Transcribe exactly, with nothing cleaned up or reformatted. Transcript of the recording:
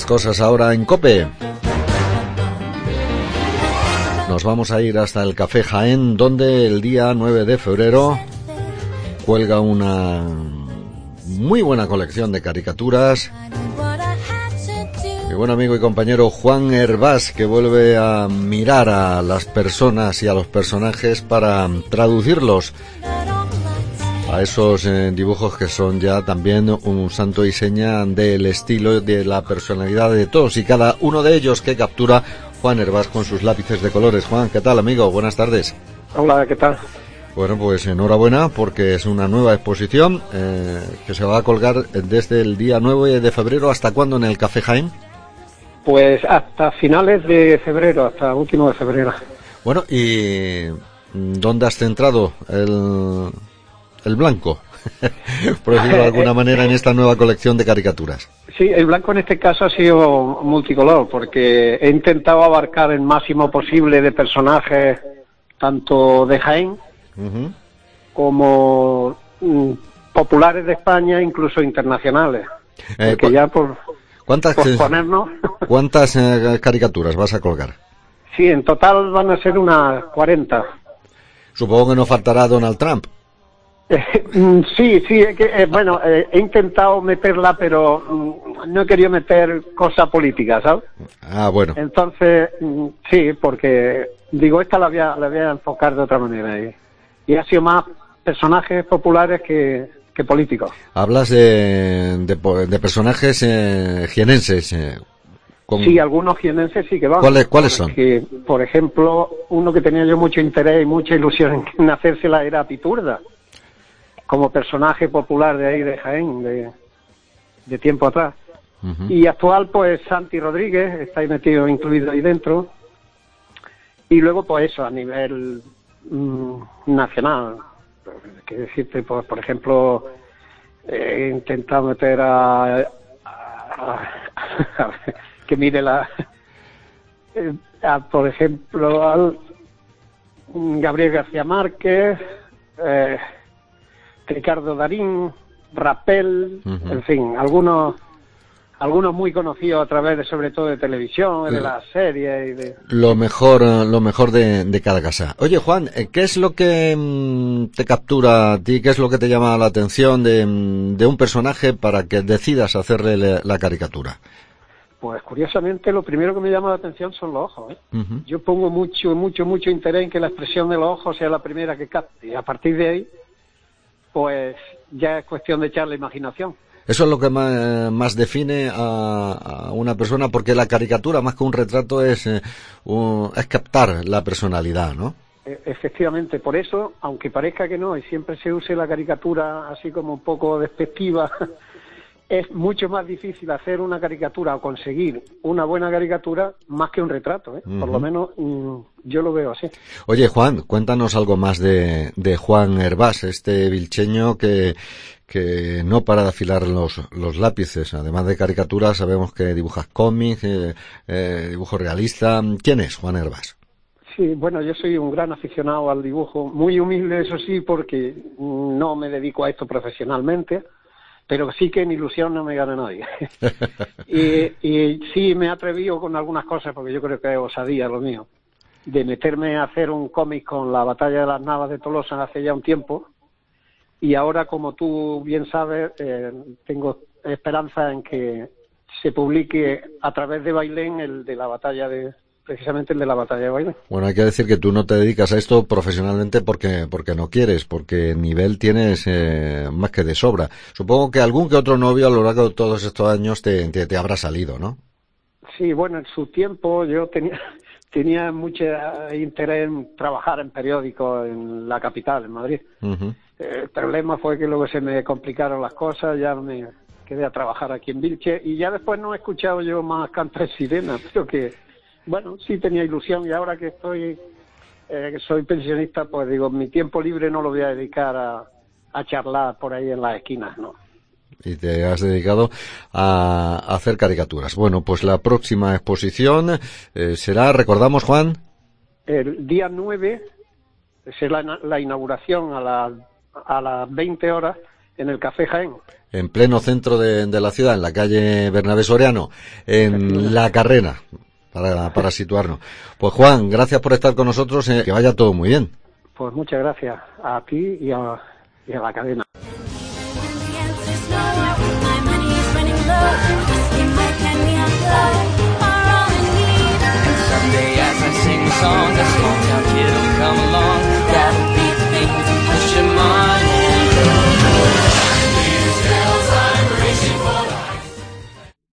las cosas ahora en COPE. Nos vamos a ir hasta el Café Jaén, donde el día nueve de febrero cuelga una muy buena colección de caricaturas. Mi buen amigo y compañero Juan Hervás, que vuelve a mirar a las personas y a los personajes para traducirlos a esos eh, dibujos que son ya también un santo y seña del estilo, de la personalidad de todos y cada uno de ellos que captura Juan Hervás con sus lápices de colores. Juan, ¿qué tal, amigo? Buenas tardes. Hola, ¿qué tal? Bueno, pues enhorabuena porque es una nueva exposición eh, que se va a colgar desde el día nueve de febrero. ¿Hasta cuándo en el Café Jaén? Pues hasta finales de febrero, hasta último de febrero. Bueno, ¿y dónde has centrado el, el blanco? Por decirlo de alguna manera, en esta nueva colección de caricaturas. Sí, el blanco en este caso ha sido multicolor, porque he intentado abarcar el máximo posible de personajes, tanto de Jaén, uh-huh, como mm, populares de España, incluso internacionales. Eh, porque ya por, ¿cuántas, por ponernos... ¿Cuántas eh, caricaturas vas a colgar? Sí, en total van a ser unas cuarenta. Supongo que no faltará Donald Trump. Eh, sí, sí, que, eh, bueno, eh, he intentado meterla, pero mm, no he querido meter cosa política, ¿sabes? Ah, bueno. Entonces, mm, sí, porque, digo, esta la voy a, la voy a enfocar de otra manera. Y, y ha sido más personajes populares que, que políticos. Hablas de, de, de personajes eh, jienenses. Eh, con... Sí, algunos jienenses sí que van. ¿Cuáles, ¿cuáles son? Que, por ejemplo, uno que tenía yo mucho interés y mucha ilusión en hacérsela era Piturda, como personaje popular de ahí de Jaén, de, de tiempo atrás. Uh-huh. Y actual, pues, Santi Rodríguez, está ahí metido, incluido ahí dentro. Y luego, pues eso, a nivel mmm, nacional. ¿Qué decirte? Pues, por ejemplo, he intentado meter a... a, a, a que mire la... A, por ejemplo, al Gabriel García Márquez... Eh, Ricardo Darín, Rapel, uh-huh, en fin, algunos algunos muy conocidos a través de, sobre todo, de televisión, de las series y de... Lo mejor, lo mejor de, de cada casa. Oye, Juan, ¿qué es lo que mmm, te captura a ti? ¿Qué es lo que te llama la atención de, de un personaje para que decidas hacerle la, la caricatura? Pues, curiosamente, lo primero que me llama la atención son los ojos, ¿eh? Uh-huh. Yo pongo mucho, mucho, mucho interés en que la expresión de los ojos sea la primera que capte, y a partir de ahí pues ya es cuestión de echar la imaginación. Eso es lo que más, más define a, a una persona, porque la caricatura, más que un retrato, es, eh, un, es captar la personalidad, ¿no? E- efectivamente, por eso, aunque parezca que no, y siempre se use la caricatura así como un poco despectiva, es mucho más difícil hacer una caricatura o conseguir una buena caricatura más que un retrato, ¿eh? Uh-huh. Por lo menos mmm, yo lo veo así. Oye, Juan, cuéntanos algo más de, de Juan Hervás, este vilcheño que, que no para de afilar los, los lápices. Además de caricaturas, sabemos que dibujas cómics, eh, eh, dibujo realista. ¿Quién es Juan Hervás? Sí, bueno, yo soy un gran aficionado al dibujo, muy humilde, eso sí, porque no me dedico a esto profesionalmente, pero sí que en ilusión no me gana nadie. y, y sí me he atrevido con algunas cosas, porque yo creo que es osadía lo mío, de meterme a hacer un cómic con la batalla de las Navas de Tolosa hace ya un tiempo, y ahora, como tú bien sabes, eh, tengo esperanza en que se publique a través de Bailén el de la batalla de... precisamente el de la batalla de Bailén. Bueno, hay que decir que tú no te dedicas a esto profesionalmente porque porque no quieres, porque nivel tienes eh, más que de sobra. Supongo que algún que otro novio a lo largo de todos estos años te, te, te habrá salido, ¿no? Sí, bueno, en su tiempo yo tenía tenía mucho interés en trabajar en periódicos en la capital, en Madrid. Uh-huh. El problema fue que luego se me complicaron las cosas, ya me quedé a trabajar aquí en Vilche y ya después no he escuchado yo más cantar sirenas, pero que... Bueno, sí tenía ilusión y ahora que estoy, eh, que soy pensionista, pues digo, mi tiempo libre no lo voy a dedicar a, a charlar por ahí en las esquinas, ¿no? Y te has dedicado a, a hacer caricaturas. Bueno, pues la próxima exposición eh, será, recordamos, Juan. El día nueve, será la, la inauguración a las a las veinte horas en el Café Jaén. en pleno centro de, de la ciudad, en la calle Bernabé Soriano, en La Carrera, para, para situarnos. Pues Juan, gracias por estar con nosotros, eh, que vaya todo muy bien. Pues muchas gracias a ti y a, y a la cadena. Someday as I sing the song,